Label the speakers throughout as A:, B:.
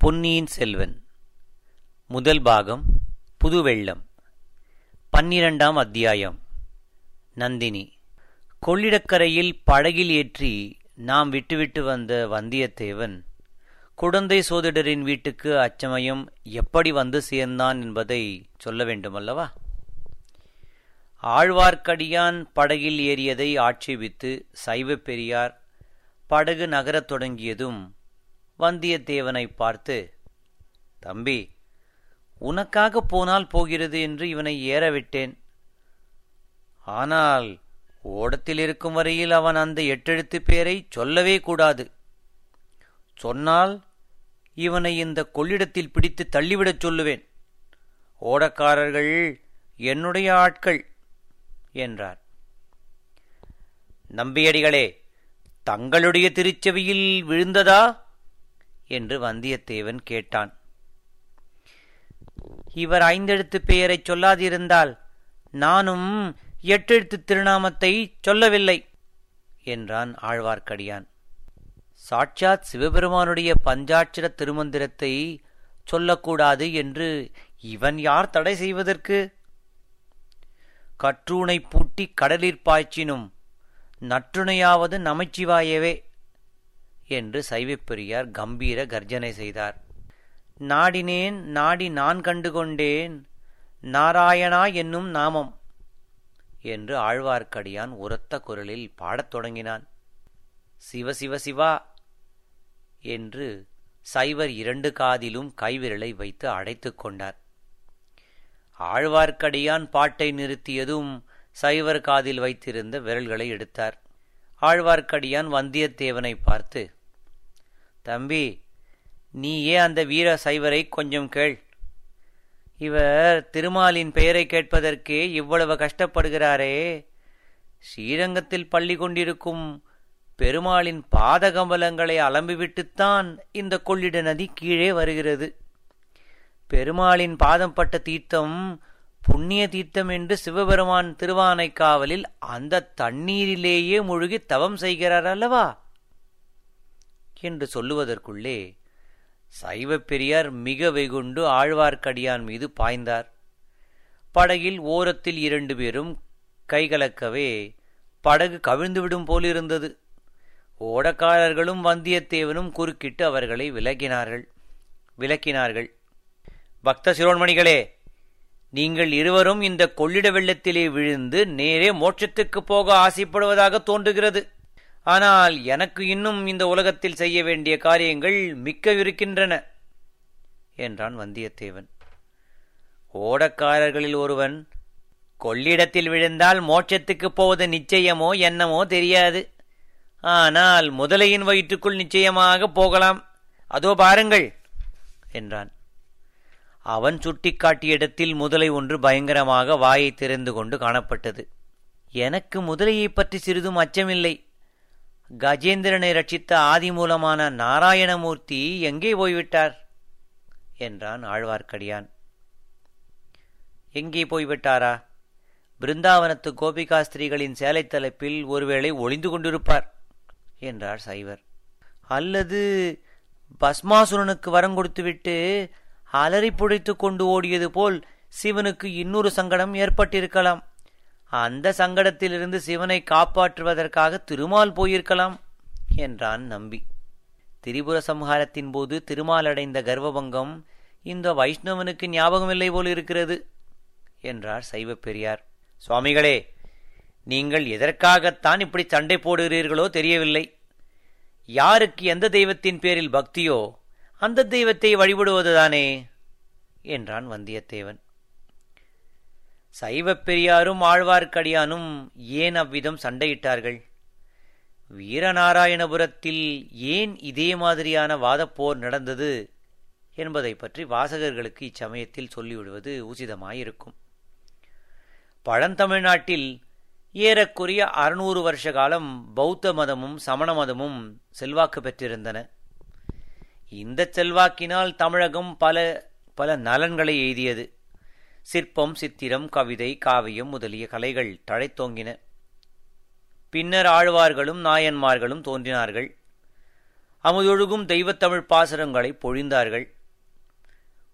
A: பொன்னியின் செல்வன் முதல் பாகம் புதுவெள்ளம் 12ஆம் அத்தியாயம். நந்தினி. கொள்ளிடக்கரையில் படகில் ஏற்றி நாம் விட்டுவிட்டு வந்த வந்தியத்தேவன் குடந்தை சோதிடரின் வீட்டுக்கு அச்சமயம் எப்படி வந்து சேர்ந்தான் என்பதை சொல்ல வேண்டுமல்லவா? ஆழ்வார்க்கடியான் படகில் ஏறியதை ஆட்சேபித்து சைவ பெரியார் படகு நகரத் தொடங்கியதும் வந்தியத்தேவனை பார்த்து, தம்பி, உனக்காக போனால் போகிறது என்று இவனை ஏறவிட்டேன். ஆனால் ஓடத்தில் இருக்கும் வரையில் அவன் அந்த 8 எழுத்து பேரை சொல்லவே கூடாது. சொன்னால் இவனை இந்த கொள்ளிடத்தில் பிடித்து தள்ளிவிடச் சொல்லுவேன். ஓடக்காரர்கள் என்னுடைய ஆட்கள் என்றார். நம்பியடிகளே, தங்களுடைய திருச்செவியில் விழுந்ததா என்று வந்தியத்தேவன் கேட்டான். இவர் 5 எழுத்து பெயரை சொல்லாதிருந்தால் நானும் 8 எழுத்து திருநாமத்தை சொல்லவில்லை என்றான் ஆழ்வார்க்கடியான். சாட்சாத் சிவபெருமானுடைய பஞ்சாட்சர திருமந்திரத்தை சொல்லக்கூடாது என்று இவன் யார் தடை செய்வதற்கு? கற்றூனை பூட்டி கடலிற் பாய்ச்சினும் நற்றுணையாவது நமச்சிவாயவே என்று சைவப்பெரியார் கம்பீர கர்ஜனை செய்தார். நாடினேன், நாடி நான் கண்டுகொண்டேன், நாராயணா என்னும் நாமம் என்று ஆழ்வார்க்கடியான் உரத்த குரலில் பாடத் தொடங்கினான். சிவ சிவ சிவா என்று சைவர் 2 காதிலும் கைவிரலை வைத்து அடைத்து கொண்டார். ஆழ்வார்க்கடியான் பாட்டை நிறுத்தியதும் சைவர் காதில் வைத்திருந்த விரல்களை எடுத்தார். ஆழ்வார்க்கடியான் வந்தியத்தேவனை பார்த்து, தம்பி, நீயே அந்த வீர சைவரை கொஞ்சம் கேள். இவர் திருமாலின் பெயரை கேட்பதற்கே இவ்வளவு கஷ்டப்படுகிறாரே. ஸ்ரீரங்கத்தில் பள்ளி கொண்டிருக்கும் பெருமாளின் பாதகமலங்களை அலம்பிவிட்டுத்தான் இந்த கொள்ளிட நதி கீழே வருகிறது. பெருமாளின் பாதம் பட்ட தீர்த்தம் புண்ணிய தீர்த்தம் என்று சிவபெருமான் திருவானைக்காவலில் அந்த தண்ணீரிலேயே முழுகி தவம் செய்கிறார் அல்லவா என்று சொல்லுவதற்குள்ளே சைவ பெரியார் மிக வெகுண்டு ஆழ்வார்க்கடியான் மீது பாய்ந்தார். படகில் ஓரத்தில் 2 பேரும் கைகலக்கவே படகு கவிழ்ந்துவிடும் போலிருந்தது. ஓடக்காரர்களும் வந்தியத்தேவனும் குறுக்கிட்டு அவர்களை விலக்கினார்கள். பக்த சிரோன்மணிகளே, நீங்கள் இருவரும் இந்த கொள்ளிட வெள்ளத்திலே விழுந்து நேரே மோட்சத்துக்கு போக ஆசைப்படுவதாக தோன்றுகிறது. ஆனால் எனக்கு இன்னும் இந்த உலகத்தில் செய்ய வேண்டிய காரியங்கள் மிக்க இருக்கின்றன என்றான் வந்தியத்தேவன். ஓடக்காரர்களில் ஒருவன், கொள்ளிடத்தில் விழுந்தால் மோட்சத்துக்கு போவது நிச்சயமோ என்னமோ தெரியாது. ஆனால் முதலையின் வயிற்றுக்குள் நிச்சயமாக போகலாம். அதோ பாருங்கள் என்றான். அவன் சுட்டிக்காட்டிய இடத்தில் முதலை ஒன்று பயங்கரமாக வாயை திறந்து கொண்டு காணப்பட்டது. எனக்கு முதலையை பற்றி சிறிதும் அச்சமில்லை. கஜேந்திரனை ரட்சித்த ஆதிமூலமான நாராயணமூர்த்தி எங்கே போய்விட்டார் என்றான் ஆழ்வார்க்கடியான். எங்கே போய்விட்டாரா? பிருந்தாவனத்து கோபிகாஸ்திரிகளின் சேலை தலைப்பில் ஒருவேளை ஒளிந்து கொண்டிருப்பார் என்றார் சைவர். அல்லது பஸ்மாசுரனுக்கு வரம் கொடுத்துவிட்டு அலறி புடைத்து கொண்டு ஓடியது போல் சிவனுக்கு இன்னொரு சங்கடம் ஏற்பட்டிருக்கலாம். அந்த சங்கடத்திலிருந்து சிவனை காப்பாற்றுவதற்காக திருமால் போயிருக்கலாம் என்றான் நம்பி. திரிபுர சம்ஹாரத்தின் போது திருமால் அடைந்த கர்வபங்கம் இந்த வைஷ்ணவனுக்கு ஞாபகமில்லை போல் இருக்கிறது என்றார் சைவ பெரியார். சுவாமிகளே, நீங்கள் எதற்காகத்தான் இப்படி சண்டை போடுகிறீர்களோ தெரியவில்லை. யாருக்கு எந்த தெய்வத்தின் பேரில் பக்தியோ அந்த தெய்வத்தை வழிபடுவதுதானே என்றான் வந்தியத்தேவன். சைவ பெரியாரும் ஆழ்வார்க்கடியானும் ஏன் அவ்விதம் சண்டையிட்டார்கள்? வீரநாராயணபுரத்தில் ஏன் இதே மாதிரியான வாதப்போர் நடந்தது என்பதை பற்றி வாசகர்களுக்கு இச்சமயத்தில் சொல்லிவிடுவது உசிதமாயிருக்கும். பழந்தமிழ்நாட்டில் ஏறக்குறைய 600 வருஷ காலம் பௌத்த மதமும் சமண மதமும் செல்வாக்கு பெற்றிருந்தன. இந்த செல்வாக்கினால் தமிழகம் பல நலன்களை எய்தியது. சிற்பம், சித்திரம், கவிதை, காவியம் முதலிய கலைகள் தழைத்தோங்கின. பின்னர் ஆழ்வார்களும் நாயன்மார்களும் தோன்றினார்கள். அமுதொழுகும் தெய்வத்தமிழ் பாசுரங்களை பொழிந்தார்கள்.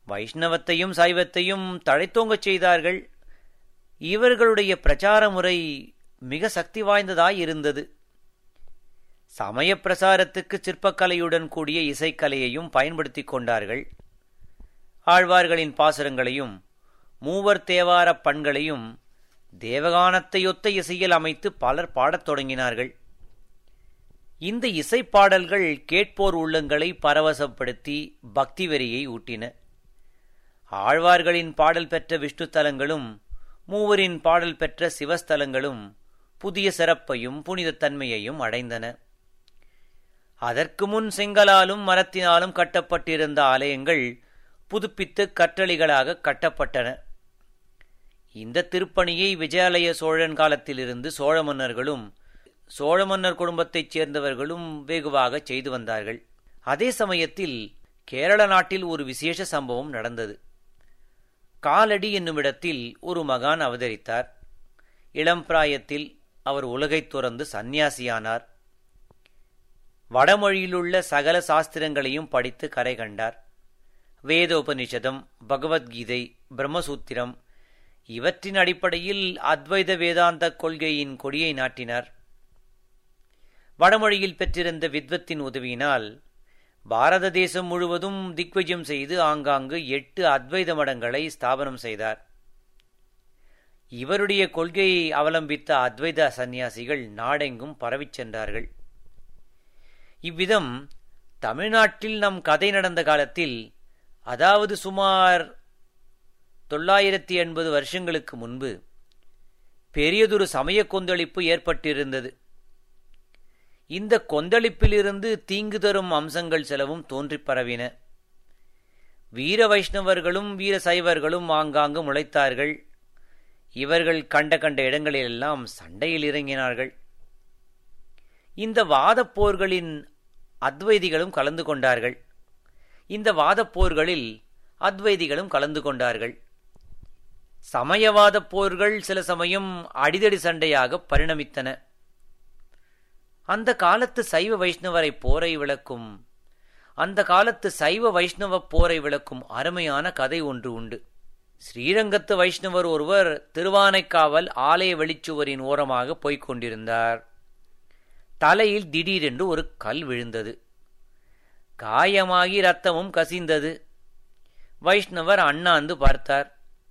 A: வைஷ்ணவத்தையும் சைவத்தையும் தழைத்தோங்கச் செய்தார்கள். இவர்களுடைய பிரச்சார முறை மிக சக்தி வாய்ந்ததாய் இருந்தது. சமய பிரசாரத்துக்கு சிற்பக்கலையுடன் கூடிய இசைக்கலையையும் பயன்படுத்திக் கொண்டார்கள். ஆழ்வார்களின் பாசுரங்களையும் மூவர் தேவாரப் பண்களையும் தேவகானத்தையொத்த இசையில் அமைத்து பலர் பாடத் தொடங்கினார்கள். இந்த இசைப்பாடல்கள் கேட்போர் உள்ளங்களை பரவசப்படுத்தி பக்தி வெறியை ஊட்டின. ஆழ்வார்களின் பாடல் பெற்ற விஷ்ணு தலங்களும் மூவரின் பாடல் பெற்ற சிவஸ்தலங்களும் புதிய சிறப்பையும் புனிதத்தன்மையையும் அடைந்தன. அதற்கு முன் செங்கலாலும் மரத்தினாலும் கட்டப்பட்டிருந்த ஆலயங்கள் புதுப்பித்து கற்றளிகளாக கட்டப்பட்டன. இந்த திருப்பணியை விஜயாலய சோழன் காலத்திலிருந்து சோழ மன்னர்களும் சோழ மன்னர் குடும்பத்தைச் சேர்ந்தவர்களும் வெகுவாக செய்து வந்தார்கள். அதே சமயத்தில் கேரள நாட்டில் ஒரு விசேஷ சம்பவம் நடந்தது. காலடி என்னுமிடத்தில் ஒரு மகான் அவதரித்தார். இளம் பிராயத்தில் அவர் உலகைத் துறந்து சந்நியாசியானார். வடமொழியிலுள்ள சகல சாஸ்திரங்களையும் படித்து கரை கண்டார். வேதோபனிஷதம், பகவத்கீதை, பிரம்மசூத்திரம் இவற்றின் அடிப்படையில் அத்வைத வேதாந்த கொள்கையின் கொடியை நாட்டினார். வடமொழியில் பெற்றிருந்த வித்வத்தின் உதவியினால் பாரத தேசம் முழுவதும் திக்விஜயம் செய்து ஆங்காங்கு 8 அத்வைத மடங்களை ஸ்தாபனம் செய்தார். இவருடைய கொள்கையை அவலம்பித்த அத்வைத சந்நியாசிகள் நாடெங்கும் பரவிச் சென்றார்கள். இவ்விதம் தமிழ்நாட்டில் நம் கதை நடந்த காலத்தில், அதாவது சுமார் 980 வருஷங்களுக்கு முன்பு பெரியதொரு சமய கொந்தளிப்பு ஏற்பட்டிருந்தது. இந்த கொந்தளிப்பிலிருந்து தீங்கு தரும் அம்சங்கள் சிலவும் தோன்றிப் பரவின. வீர வைஷ்ணவர்களும் வீர சைவர்களும் ஆங்காங்கு முளைத்தார்கள். இவர்கள் கண்ட இடங்களிலெல்லாம் சண்டையில் இறங்கினார்கள். இந்த வாதப் போர்களின் அத்வைதிகளும் கலந்து கொண்டார்கள். இந்த வாதப்போர்களில் அத்வைதிகளும் கலந்து கொண்டார்கள். சமயவாதப் போர்கள் சில சமயம் அடிதடி சண்டையாக பரிணமித்தன. அந்த காலத்து சைவ வைஷ்ணவ போரை விளக்கும் அருமையான கதை ஒன்று உண்டு. ஸ்ரீரங்கத்து வைஷ்ணவர் ஒருவர் திருவானைக்காவல் ஆலய வெளிச்சுவரின் ஓரமாக போய்க் கொண்டிருந்தார். தலையில் திடீரென்று ஒரு கல் விழுந்தது. காயமாகி இரத்தமும் கசிந்தது. வைஷ்ணவர் அண்ணாந்து பார்த்தார்.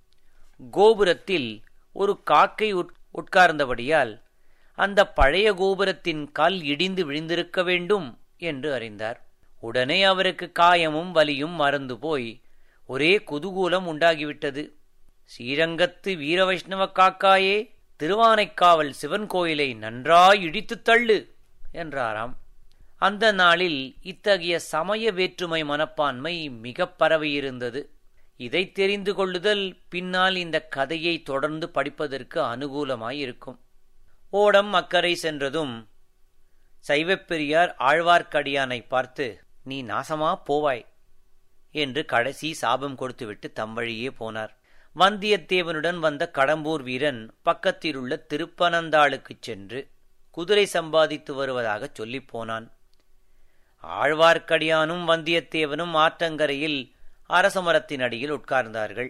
A: கோபுரத்தில் ஒரு காக்கை உட்கார்ந்தபடியால் அந்த பழைய கோபுரத்தின் கல் இடிந்து விழுந்திருக்க வேண்டும் என்று அறிந்தார். உடனே அவருக்கு காயமும் வலியும் மறந்து போய் ஒரே குதூகூலம் உண்டாகிவிட்டது. ஸ்ரீரங்கத்து வீர வைஷ்ணவ காக்காயே, திருவானைக்காவல் சிவன் கோயிலை நன்றாய் இடித்துத் தள்ளு என்றாராம். அந்த நாளில் இத்தகைய சமய வேற்றுமை மனப்பான்மை மிக பரவியிருந்தது. இதை தெரிந்து கொள்ளுதல் பின்னால் இந்த கதையை தொடர்ந்து படிப்பதற்கு அனுகூலமாயிருக்கும். ஓடம் அக்கறை சென்றதும் சைவப்பெரியார் ஆழ்வார்க்கடியானை பார்த்து, நீ நாசமா போவாய் என்று கடைசி சாபம் கொடுத்துவிட்டு தம் வழியே போனார். வந்தியத்தேவனுடன் வந்த கடம்பூர் வீரன் பக்கத்திலுள்ள திருப்பனந்தாளுக்குச் சென்று குதிரை சம்பாதித்து வருவதாகச் சொல்லிப் போனான். ஆழ்வார்க்கடியானும் வந்தியத்தேவனும் ஆற்றங்கரையில் அரச மரத்தின் அடியில் உட்கார்ந்தார்கள்.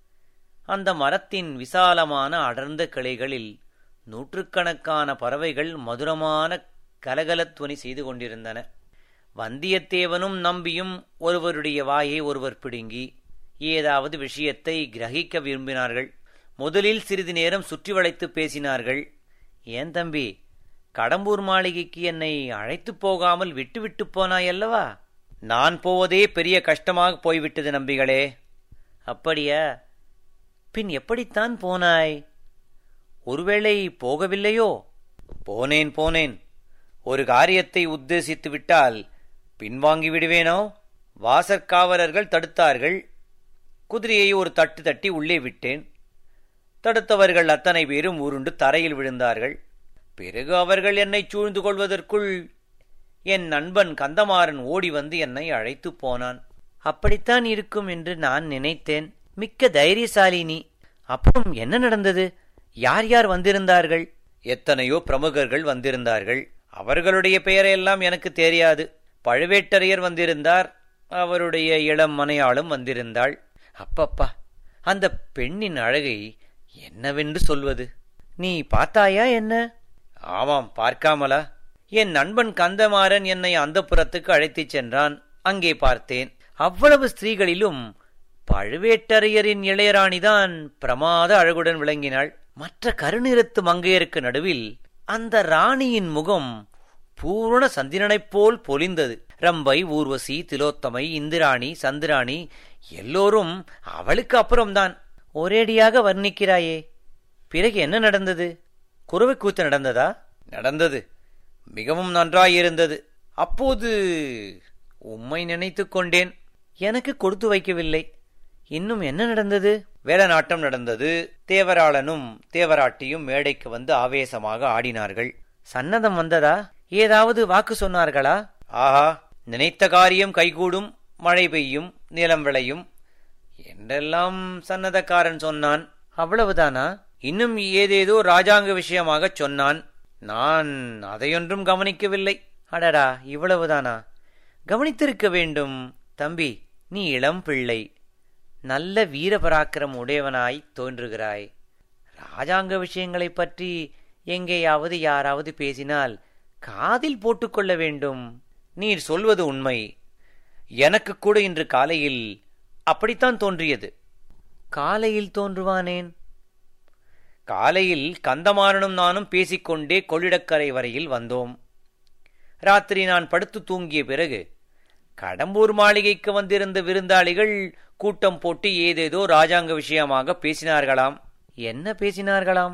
A: அந்த மரத்தின் விசாலமான அடர்ந்த கிளைகளில் நூற்றுக்கணக்கான பறவைகள் மதுரமான கலகலத்துவனி செய்து கொண்டிருந்தன. வந்தியத்தேவனும் நம்பியும் ஒருவருடைய வாயை ஒருவர் பிடுங்கி ஏதாவது விஷயத்தை கிரகிக்க விரும்பினார்கள். முதலில் சிறிது நேரம் சுற்றி வளைத்து பேசினார்கள். ஏன் தம்பி, கடம்பூர் மாளிகைக்கு என்னை அழைத்து போகாமல் விட்டுவிட்டு போனாயல்லவா? நான் போவதே பெரிய கஷ்டமாக போய்விட்டது நம்பிகளே. அப்படியா? பின் எப்படித்தான் போனாய்? ஒருவேளை போகவில்லையோ? போனேன். ஒரு காரியத்தை உத்தேசித்து விட்டால் பின்வாங்கி விடுவேனோ? வாசற்காவலர்கள் தடுத்தார்கள். குதிரையை ஒரு தட்டு தட்டி உள்ளே விட்டேன். தடுத்தவர்கள் அத்தனை பேரும் உருண்டு தரையில் விழுந்தார்கள். பிறகு அவர்கள் என்னை சூழ்ந்து கொள்வதற்குள் என் நண்பன் கந்தமாறன் ஓடி வந்து என்னை அழைத்து போனான். அப்படித்தான் இருக்கும் என்று நான் நினைத்தேன். மிக்க தைரியசாலி நீ. அப்புறம் என்ன நடந்தது? யார் யார் வந்திருந்தார்கள்? எத்தனையோ பிரமுகர்கள் வந்திருந்தார்கள். அவர்களுடைய பெயரையெல்லாம் எனக்கு தெரியாது. பழுவேட்டரையர் வந்திருந்தார். அவருடைய இளம் மனையாளும் வந்திருந்தாள். அப்பப்பா, அந்த பெண்ணின் அழகை என்னவென்று சொல்வது? நீ பார்த்தாயா என்ன? ஆமாம், பார்க்காமலா? என் நண்பன் கந்தமாறன் என்னை அந்தப்புறத்துக்கு அழைத்துச் சென்றான். அங்கே பார்த்தேன். அவ்வளவு ஸ்திரீகளிலும் பழுவேட்டரையரின் இளையராணிதான் பிரமாத அழகுடன் விளங்கினாள். மற்ற கருநிறத்து மங்கையருக்கு நடுவில் அந்த ராணியின் முகம் பூரண சந்திரனைப் போல் பொலிந்தது. ரம்பை, ஊர்வசி, திலோத்தமை, இந்திராணி, சந்திராணி எல்லோரும் அவளுக்கு அப்புறம்தான். ஒரேடியாக வர்ணிக்கிறாயே. பிறகு என்ன நடந்தது? குறவை கூத்து நடந்ததா? நடந்தது. மிகவும் நன்றாயிருந்தது. அப்போது உம்மை நினைத்து கொண்டேன். எனக்கு கொடுத்து வைக்கவில்லை. இன்னும் என்ன நடந்தது? வேலநாட்டம் நடந்தது. தேவராளனும் தேவராட்டியும் மேடைக்கு வந்து ஆவேசமாக ஆடினார்கள். சன்னதம் வந்ததா? ஏதாவது வாக்கு சொன்னார்களா? ஆஹா, நினைத்த காரியம் கைகூடும், மழை பெய்யும், நிலம் விளையும் என்றெல்லாம் சன்னதக்காரன் சொன்னான். அவ்வளவுதானா? இன்னும் ஏதேதோ ராஜாங்க விஷயமாகச் சொன்னான். நான் அதையொன்றும் கவனிக்கவில்லை. அடடா, இவ்வளவுதானா? கவனித்திருக்க வேண்டும். தம்பி, நீ இளம் பிள்ளை, நல்ல வீரபராக்கிரம் உடையவனாய் தோன்றுகிறாய். ராஜாங்க விஷயங்களைப் பற்றி எங்கேயாவது யாராவது பேசினால் காதில் போட்டுக்கொள்ள வேண்டும். நீர் சொல்வது உண்மை. எனக்கு கூட இன்று காலையில் அப்படித்தான் தோன்றியது. காலையில் தோன்றுவானேன்? காலையில் கந்தமாறனும் நானும் பேசிக்கொண்டே கொள்ளிடக்கரை வரையில் வந்தோம். ராத்திரி நான் படுத்து தூங்கிய பிறகு கடம்பூர் மாளிகைக்கு வந்திருந்த விருந்தாளிகள் கூட்டம் போட்டு ஏதேதோ ராஜாங்க விஷயமாக பேசினார்களாம். என்ன பேசினார்களாம்?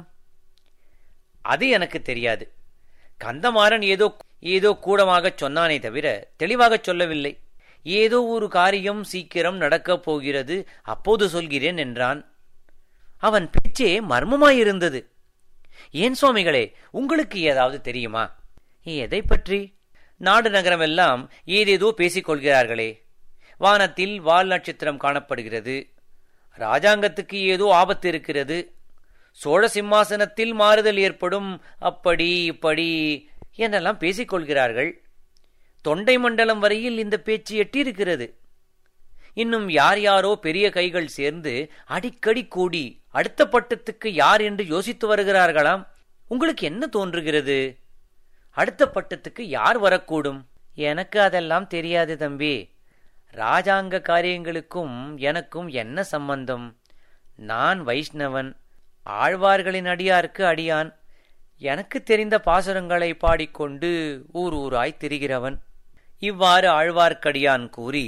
A: அது எனக்கு தெரியாது. கந்தமாறன் ஏதோ கூடமாகச் சொன்னானே தவிர தெளிவாகச் சொல்லவில்லை. ஏதோ ஒரு காரியம் சீக்கிரம் நடக்கப் போகிறது, அப்போது சொல்கிறேன் என்றான். அவன் பேச்சே மர்மமாயிருந்தது. ஏன் சுவாமிகளே, உங்களுக்கு ஏதாவது தெரியுமா? எதை பற்றி? நாடு நகரமெல்லாம் ஏதேதோ பேசிக்கொள்கிறார்களே. வானத்தில் வால் நட்சத்திரம் காணப்படுகிறது. ராஜாங்கத்துக்கு ஏதோ ஆபத்து இருக்கிறது. சோழ சிம்மாசனத்தில் மாறுதல் ஏற்படும், அப்படி இப்படி என்றெல்லாம் பேசிக்கொள்கிறார்கள். தொண்டை மண்டலம் வரையில் இந்த பேச்சு எட்டியிருக்கிறது. இன்னும் யார் யாரோ பெரிய கைகள் சேர்ந்து அடிக்கடி கூடி அடுத்த பட்டத்துக்கு யார் என்று யோசித்து வருகிறார்களாம். உங்களுக்கு என்ன தோன்றுகிறது? அடுத்த பட்டத்துக்கு யார் வரக்கூடும்? எனக்கு அதெல்லாம் தெரியாது தம்பி. ராஜாங்க காரியங்களுக்கும் எனக்கும் என்ன சம்பந்தம்? நான் வைஷ்ணவன், ஆழ்வார்களின் அடியார்க்கு அடியான். எனக்கு தெரிந்த பாசுரங்களை பாடிக்கொண்டு ஊர் ஊராய் திரிகிறவன். இவ்வாறு ஆழ்வார்க்கடியான் கூறி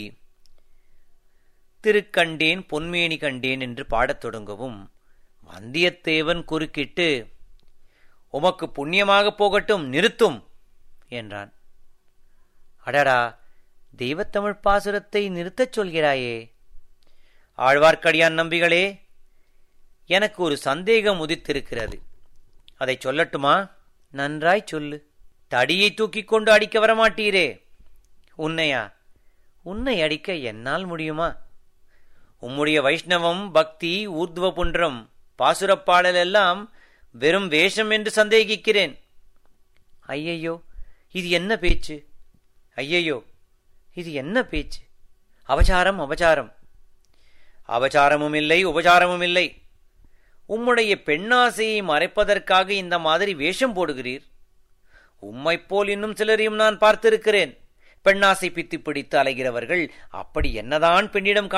A: திருக்கண்டேன் பொன்மேனி கண்டேன் என்று பாடத் தொடங்கவும் வந்தியத்தேவன் குறுக்கிட்டு, உமக்கு புண்ணியமாகப் போகட்டும், நிறுத்தும் என்றான். அடடா, தெய்வத்தமிழ் பாசுரத்தை நிறுத்தச் சொல்கிறாயே. ஆழ்வார்க்கடியான் நம்பிகளே, எனக்கு ஒரு சந்தேகம் உதித்திருக்கிறது. அதை சொல்லட்டுமா? நன்றாய் சொல்லு. தடியை தூக்கிக் கொண்டு அடிக்க வரமாட்டீரே. உன்னையா? உன்னை அடிக்க என்னால் முடியுமா? உம்முடைய வைஷ்ணவம், பக்தி, ஊர்துவ புன்றம், பாசுரப்பாடல் எல்லாம் வெறும் வேஷம் என்று சந்தேகிக்கிறேன். ஐயையோ, இது என்ன பேச்சு? ஐயையோ, இது என்ன பேச்சு? அபசாரம், அபசாரம். அபசாரமும் இல்லை, உபசாரமும் இல்லை. உம்முடைய பெண்ணாசையை மறைப்பதற்காக இந்த மாதிரி வேஷம் போடுகிறீர். உம்மைப்போல் இன்னும் சிலரையும் நான் பார்த்திருக்கிறேன். பெண்ணாசை பித்து பிடித்து அலைகிறவர்கள் அப்படி என்னதான் பெண்ணிடம்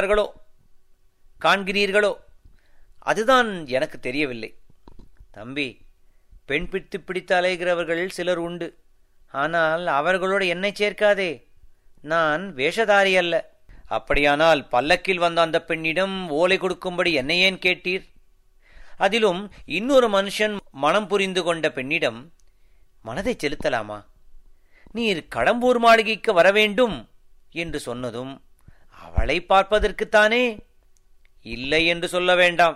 A: காண்கிறீர்களோ அதுதான் எனக்கு தெரியவில்லை. தம்பி, பெண் பித்து பிடித்து அலைகிறவர்கள் சிலர் உண்டு. ஆனால் அவர்களோடு என்னை சேர்க்காதே. நான் வேஷதாரி அல்ல. அப்படியானால் பல்லக்கில் வந்த அந்த பெண்ணிடம் ஓலை கொடுக்கும்படி என்னை ஏன் கேட்டீர்? அதிலும் இன்னொரு மனுஷன் மனம் புரிந்து கொண்ட பெண்ணிடம் மனதை செலுத்தலாமா? நீர் கடம்பூர் மாளிகைக்கு வரவேண்டும் என்று சொன்னதும் அவளை பார்ப்பதற்குத்தானே? இல்லை என்று சொல்ல வேண்டாம்.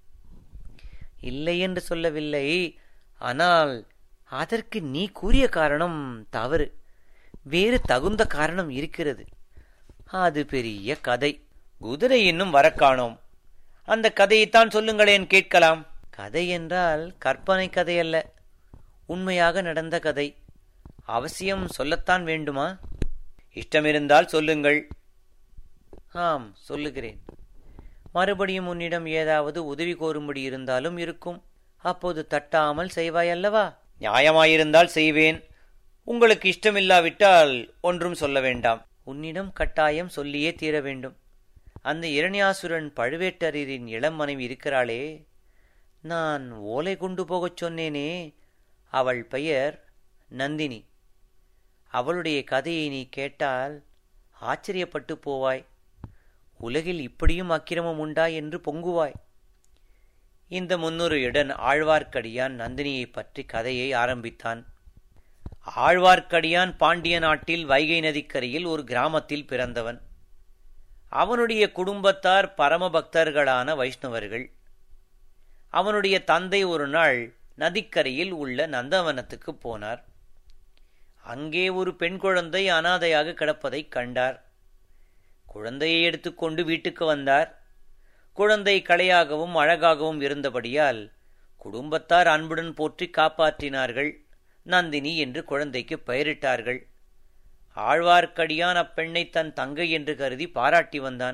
A: இல்லை என்று சொல்லவில்லை. ஆனால் அதற்கு நீ கூறிய காரணம் தவறு. வேறு தகுந்த காரணம் இருக்கிறது. அது பெரிய கதை. குதிரை இன்னும் வரக்காணோம். அந்த கதையைத்தான் சொல்லுங்களேன், கேட்கலாம். கதை என்றால் கற்பனை கதையல்ல, உண்மையாக நடந்த கதை. அவசியம் சொல்லத்தான் வேண்டுமா? இஷ்டமிருந்தால் சொல்லுங்கள். ஆம், சொல்லுகிறேன். மறுபடியும் உன்னிடம் ஏதாவது உதவி கோரும்படி இருந்தாலும் இருக்கும். அப்போது தட்டாமல் செய்வாயல்லவா? நியாயமாயிருந்தால் செய்வேன். உங்களுக்கு இஷ்டமில்லாவிட்டால் ஒன்றும் சொல்ல வேண்டாம். உன்னிடம் கட்டாயம் சொல்லியே தீர வேண்டும். அந்த இரணியாசுரன் பழுவேட்டரின் இளம் மனைவி இருக்கிறாளே, நான் ஓலை கொண்டு போகச் சொன்னேனே, அவள் பெயர் நந்தினி. அவளுடைய கதையை நீ கேட்டால் ஆச்சரியப்பட்டு போவாய். உலகில் இப்படியும் அக்கிரமம் உண்டா என்று பொங்குவாய். இந்த முன்னுரையுடன் ஆழ்வார்க்கடியான் நந்தினியை பற்றி கதையை ஆரம்பித்தான். ஆழ்வார்க்கடியான் பாண்டிய நாட்டில் வைகை நதிக்கரையில் ஒரு கிராமத்தில் பிறந்தவன். அவனுடைய குடும்பத்தார் பரமபக்தர்களான வைஷ்ணவர்கள். அவனுடைய தந்தை ஒரு நாள் நதிக்கரையில் உள்ள நந்தவனத்துக்கு போனார். அங்கே ஒரு பெண் குழந்தை அனாதையாக கிடப்பதைக் கண்டார். குழந்தையை எடுத்துக்கொண்டு வீட்டுக்கு வந்தார். குழந்தை களையாகவும் அழகாகவும் இருந்தபடியால் குடும்பத்தார் அன்புடன் போற்றி காப்பாற்றினார்கள். நந்தினி என்று குழந்தைக்கு பெயரிட்டார்கள். ஆழ்வார்க்கடியான் அப்பெண்ணை தன் தங்கை என்று கருதி பாராட்டி வந்தான்.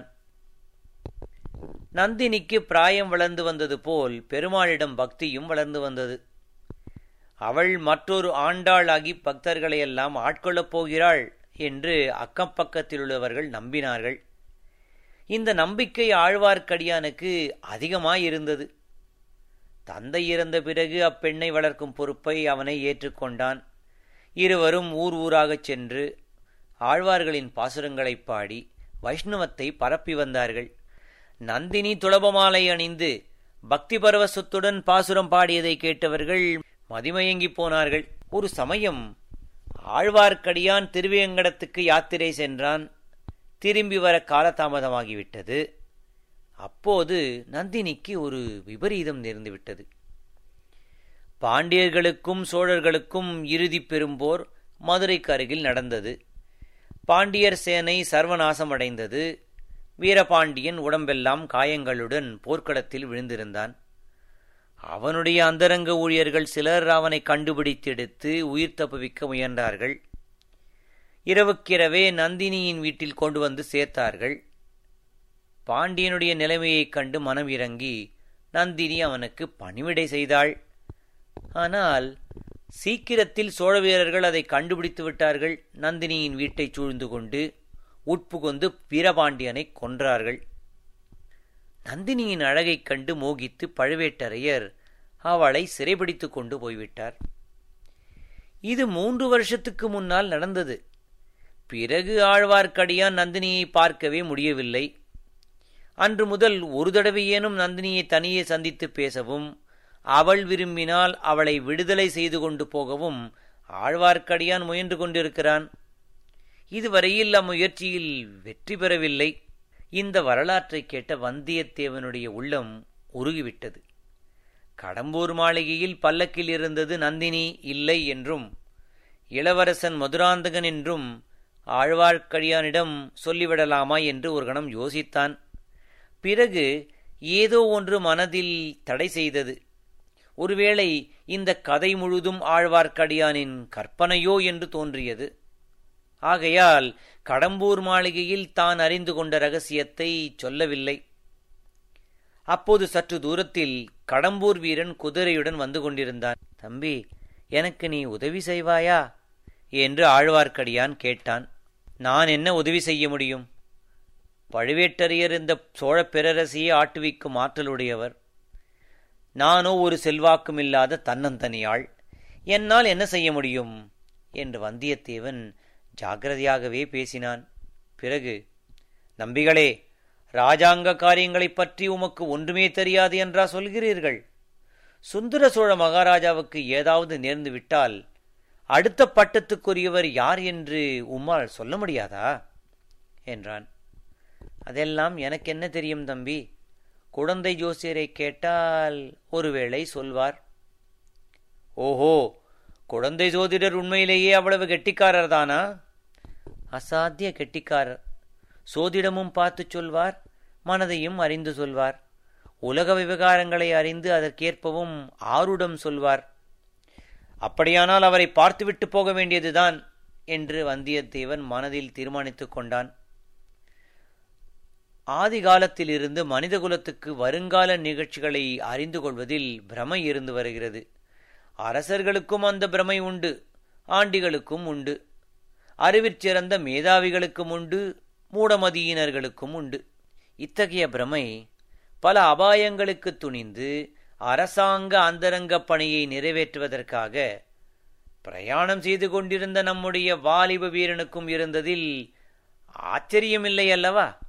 A: நந்தினிக்கு பிராயம் வளர்ந்து வந்தது போல் பெருமாளிடம் பக்தியும் வளர்ந்து வந்தது. அவள் மற்றொரு ஆண்டாளாகி பக்தர்களையெல்லாம் ஆட்கொள்ளப் போகிறாள் என்று அக்கம் பக்கத்தில் உள்ளவர்கள் நம்பினார்கள். இந்த நம்பிக்கை ஆழ்வார்க்கடியானுக்கு அதிகமாயிருந்தது. தந்தை இறந்த பிறகு அப்பெண்ணை வளர்க்கும் பொறுப்பை அவனை ஏற்றுக்கொண்டான். இருவரும் ஊர் ஊராகச் சென்று ஆழ்வார்களின் பாசுரங்களைப் பாடி வைஷ்ணவத்தை பரப்பி வந்தார்கள். நந்தினி துளபமாலை அணிந்து பக்தி பரவசத்துடன் பாசுரம் பாடியதை கேட்டவர்கள் மதிமயங்கி போனார்கள். ஒரு சமயம் ஆழ்வார்க்கடியான் திருவேங்கடத்துக்கு யாத்திரை சென்றான். திரும்பி வர காலதாமதமாகிவிட்டது. அப்போது நந்தினிக்கு ஒரு விபரீதம் நேர்ந்துவிட்டது. பாண்டியர்களுக்கும் சோழர்களுக்கும் இறுதி பெரும்போர் மதுரைக்கு அருகில் நடந்தது. பாண்டியர் சேனை சர்வநாசமடைந்தது. வீரபாண்டியன் உடம்பெல்லாம் காயங்களுடன் போர்க்களத்தில் விழுந்திருந்தான். அவனுடைய அந்தரங்க ஊழியர்கள் சிலர் அவனை கண்டுபிடித்தெடுத்து உயிர் தப்புவிக்க முயன்றார்கள். இரவுக்கிரவே நந்தினியின் வீட்டில் கொண்டு வந்து சேர்த்தார்கள். பாண்டியனுடைய நிலைமையைக் கண்டு மனம் இறங்கி நந்தினி அவனுக்கு பணிவிடை செய்தாள். ஆனால் சீக்கிரத்தில் சோழ வீரர்கள் அதை கண்டுபிடித்து விட்டார்கள். நந்தினியின் வீட்டை சூழ்ந்து கொண்டு உட்புகுந்து வீரபாண்டியனை கொன்றார்கள். நந்தினியின் அழகைக் கண்டு மோகித்து பழுவேட்டரையர் அவளை சிறைபிடித்து கொண்டு போய்விட்டார். இது 3 வருஷத்துக்கு முன்னால் நடந்தது. பிறகு ஆழ்வார்க்கடியான் நந்தினியை பார்க்கவே முடியவில்லை. அன்று முதல் ஒரு தடவையேனும் நந்தினியை தனியே சந்தித்து பேசவும், அவள் விரும்பினால் அவளை விடுதலை செய்து கொண்டு போகவும் ஆழ்வார்க்கடியான் முயன்று கொண்டிருக்கிறான். இதுவரையில் அம்முயற்சியில் வெற்றி பெறவில்லை. இந்த வரலாற்றை கேட்ட வந்தியத்தேவனுடைய உள்ளம் உருகிவிட்டது. கடம்பூர் மாளிகையில் பல்லக்கில் இருந்தது நந்தினி இல்லை என்றும் இளவரசன் மதுராந்தகன் என்றும் ஆழ்வார்க்கடியானிடம் சொல்லிவிடலாமா என்று ஒரு கணம் யோசித்தான். பிறகு ஏதோ ஒன்று மனதில் தடை செய்தது. ஒருவேளை இந்த கதை முழுதும் ஆழ்வார்க்கடியானின் கற்பனையோ என்று தோன்றியது. ஆகையால் கடம்பூர் மாளிகையில் தான் அறிந்து கொண்ட ரகசியத்தை சொல்லவில்லை. அப்போது சற்று தூரத்தில் கடம்பூர் வீரன் குதிரையுடன் வந்து கொண்டிருந்தான். தம்பி, எனக்கு நீ உதவி செய்வாயா என்று ஆழ்வார்க்கடியான் கேட்டான். நான் என்ன உதவி செய்ய முடியும்? பழுவேட்டரையர் இந்த சோழ பேரரசையே ஆட்டுவிக்கும் ஆற்றலுடையவர். நானோ ஒரு செல்வாக்குமில்லாத தன்னந்தனியாள். என்னால் என்ன செய்ய முடியும் என்று வந்தியத்தேவன் ஜாக்கிரதையாகவே பேசினான். பிறகு, நம்பிகளே, ராஜாங்க காரியங்களைப் பற்றி உமக்கு ஒன்றுமே தெரியாது என்றா சொல்கிறீர்கள்? சுந்தர சோழ மகாராஜாவுக்கு ஏதாவது நேர்ந்து விட்டால் அடுத்த பட்டத்துக்குரியவர் யார் என்று உம்மால் சொல்ல முடியாதா என்றான். அதெல்லாம் எனக்கு என்ன தெரியும் தம்பி? குழந்தை ஜோசியரை கேட்டால் ஒருவேளை சொல்வார். ஓஹோ, குழந்தை ஜோதிடர் உண்மையிலேயே அவ்வளவு கெட்டிக்காரர் தானா? அசாத்திய கெட்டிக்காரர். சோதிடமும் பார்த்து சொல்வார், மனதையும் அறிந்து சொல்வார். உலக விவகாரங்களை அறிந்து அதற்கேற்பவும் ஆருடம் சொல்வார். அப்படியானால் அவரை பார்த்துவிட்டு போக வேண்டியதுதான் என்று வந்தியத்தேவன் மனதில் தீர்மானித்துக் கொண்டான். ஆதி காலத்திலிருந்து மனிதகுலத்துக்கு வருங்கால நிகழ்ச்சிகளை அறிந்து கொள்வதில் பிரமை இருந்து வருகிறது. அரசர்களுக்கும் அந்த பிரமை உண்டு, ஆண்டிகளுக்கும் உண்டு, அறிவிற்சிறந்த மேதாவிகளுக்கும் உண்டு, மூடமதியினர்களுக்கும் உண்டு. இத்தகைய பிரமை பல அபாயங்களுக்கு துணிந்து அரசாங்க அந்தரங்க பணியை நிறைவேற்றுவதற்காக பிரயாணம் செய்து கொண்டிருந்த நம்முடைய வாலிப வீரனுக்கும் இருந்ததில் ஆச்சரியமில்லை அல்லவா?